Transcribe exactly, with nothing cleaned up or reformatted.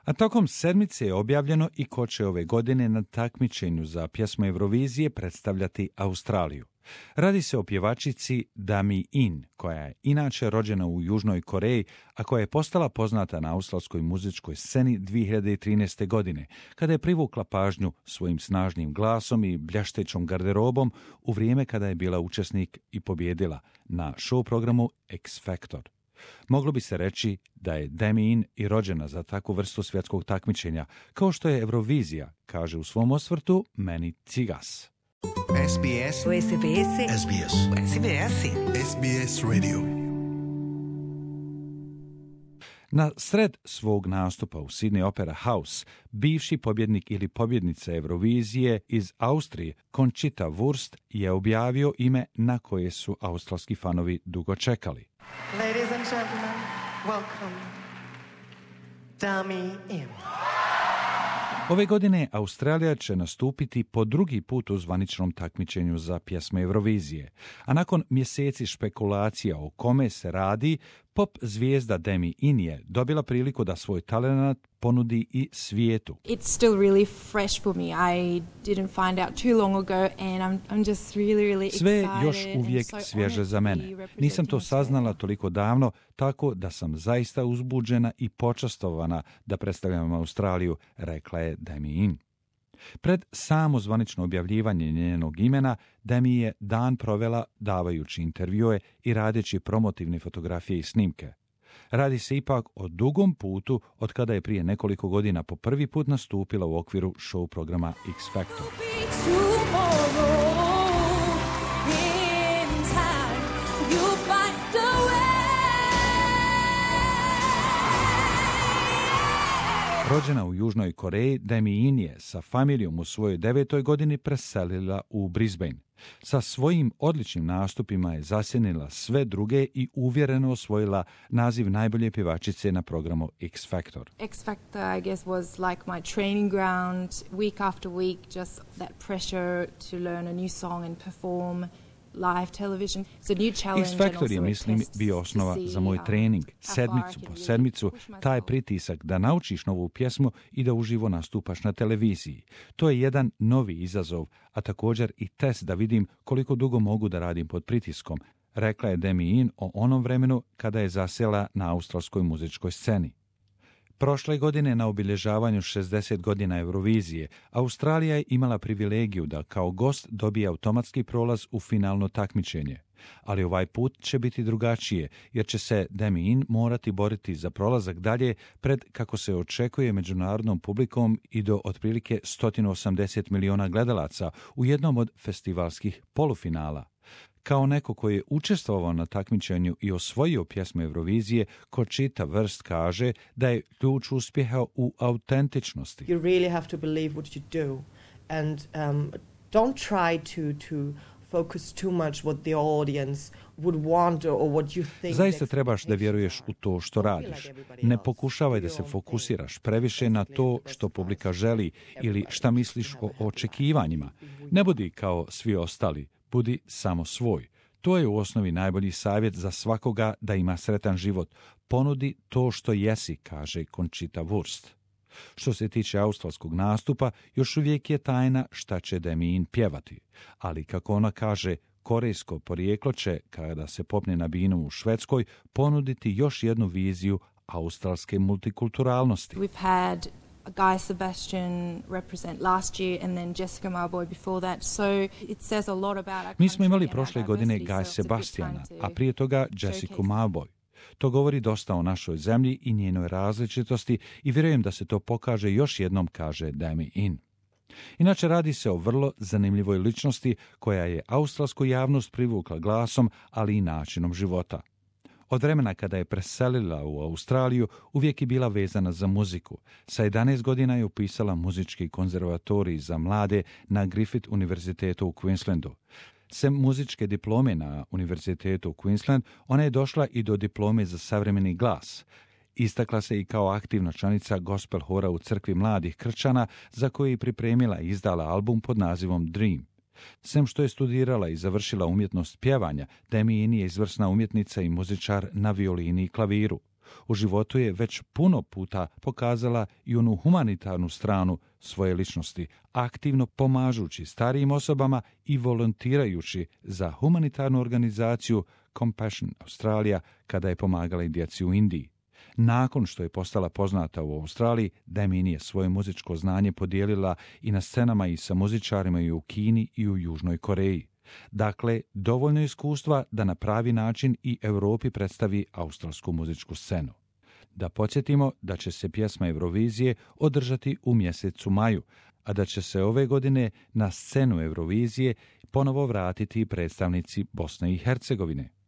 A tokom sedmice je objavljeno i ko će ove godine na takmičenju za pjesmu Eurovizije predstavljati Australiju. Radi se o pjevačici Dami In, koja je inače rođena u Južnoj Koreji, a koja je postala poznata na australskoj muzičkoj sceni dvije hiljade trinaeste. godine, kada je privukla pažnju svojim snažnim glasom i blještećom garderobom u vrijeme kada je bila učesnik i pobjedila na show programu X Factor. Moglo bi se reći da je Dami In i rođena za takvu vrstu svjetskog takmičenja, kao što je Eurovizija, kaže u svom osvrtu Meni Cigas. S B S. S B S. S B S. S B S. S B S Radio. Na sred svog nastupa u Sydney Opera House, bivši pobjednik ili pobjednica Eurovizije iz Austrije, Conchita Wurst, je objavio ime na koje su australski fanovi dugo čekali. Ladies and gentlemen, welcome, Dami In. Ove godine Australija će nastupiti po drugi put u zvaničnom takmičenju za pjesme Eurovizije, a nakon mjeseci špekulacija o kome se radi, pop zvijezda Dami In je dobila priliku da svoj talent ponudi i svijetu. It's still really fresh for me. I didn't find out too long ago and I'm I'm just really really excited. Sve je još uvijek so svježe za mene. Nisam to saznala toliko davno, tako da sam zaista uzbuđena i počastovana da predstavljam Australiju, rekla je Dami In. Pred samo zvanično objavljivanje njenog imena, Dami je dan provela davajući intervjue i radeći promotivne fotografije i snimke. Radi se ipak o dugom putu od kada je prije nekoliko godina po prvi put nastupila u okviru show programa X Factor. Rođena u Južnoj Koreji, Dami In je sa familijom u svojoj devetoj godini preselila u Brisbane. Sa svojim odličnim nastupima je zasjenila sve druge i uvjereno osvojila naziv najbolje pjevačice na programu X Factor. X Factor, I guess, was like my training ground, week after week, just that pressure to learn a new song and perform live television. It's a new challenge. X Factor je, mislim, bio osnova za moj trening. Sedmicu po sedmicu, taj pritisak da naučiš novu pjesmu i da uživo nastupaš na televiziji. To je jedan novi izazov, a također i test da vidim koliko dugo mogu da radim pod pritiskom, rekla je Dami In o onom vremenu kada je zasjela na australskoj muzičkoj sceni. Prošle godine na obilježavanju šezdeset godina Eurovizije, Australija je imala privilegiju da kao gost dobije automatski prolaz u finalno takmičenje. Ali ovaj put će biti drugačije, jer će se Dami In morati boriti za prolazak dalje pred, kako se očekuje, međunarodnom publikom i do otprilike sto osamdeset miliona gledalaca u jednom od festivalskih polufinala. Kao neko koji je učestvovao na takmičenju i osvojio pjesmu Eurovizije, Conchita Wurst kaže da je ključ uspjeha u autentičnosti. You really have to believe what you do and um, don't try to to focus too much what the audience would want or what you think. Zaista trebaš da vjeruješ u to što radiš. Ne pokušavaj da se fokusiraš previše na to što publika želi ili šta misliš o očekivanjima. Ne budi kao svi ostali. Budi samo svoj. To je u osnovi najbolji savjet za svakoga da ima sretan život. Ponudi to što jesi, kaže Conchita Wurst. Što se tiče australskog nastupa, još uvijek je tajna šta će Dami In pjevati. Ali, kako ona kaže, korejsko porijeklo će, kada se popne na binu u Švedskoj, ponuditi još jednu viziju australske multikulturalnosti. We've had Guy Sebastian represent last year and then Jessica Mauboy before that. So it says a lot about our. Mi smo imali prošle godine Guy Sebastiana, a prije toga Jessica Mauboy. To govori dosta o našoj zemlji i njenoj različitosti i vjerujem da se to pokaže još jednom, kaže Dami In. Inače, radi se o vrlo zanimljivoj ličnosti koja je australsku javnost privukla glasom, ali i načinom života. Od vremena kada je preselila u Australiju, uvijek je bila vezana za muziku. Sa jedanaest godina je upisala muzički konzervatorij za mlade na Griffith univerzitetu u Queenslandu. Sem muzičke diplome na univerzitetu u Queensland, ona je došla i do diplome za savremeni glas. Istakla se i kao aktivna članica gospel hora u crkvi mladih kršćana, za koje je pripremila i izdala album pod nazivom Dream. Sem što je studirala i završila umjetnost pjevanja, Dami In je izvrsna umjetnica i muzičar na violini i klaviru. U životu je već puno puta pokazala i onu humanitarnu stranu svoje ličnosti, aktivno pomažući starijim osobama i volontirajući za humanitarnu organizaciju Compassion Australia kada je pomagala i djeci u Indiji. Nakon što je postala poznata u Australiji, Damien je svoje muzičko znanje podijelila i na scenama i sa muzičarima i u Kini i u Južnoj Koreji. Dakle, dovoljno iskustva da na pravi način i Europi predstavi australsku muzičku scenu. Da podsjetimo da će se pjesma Eurovizije održati u mjesecu maju, a da će se ove godine na scenu Eurovizije ponovo vratiti predstavnici Bosne i Hercegovine.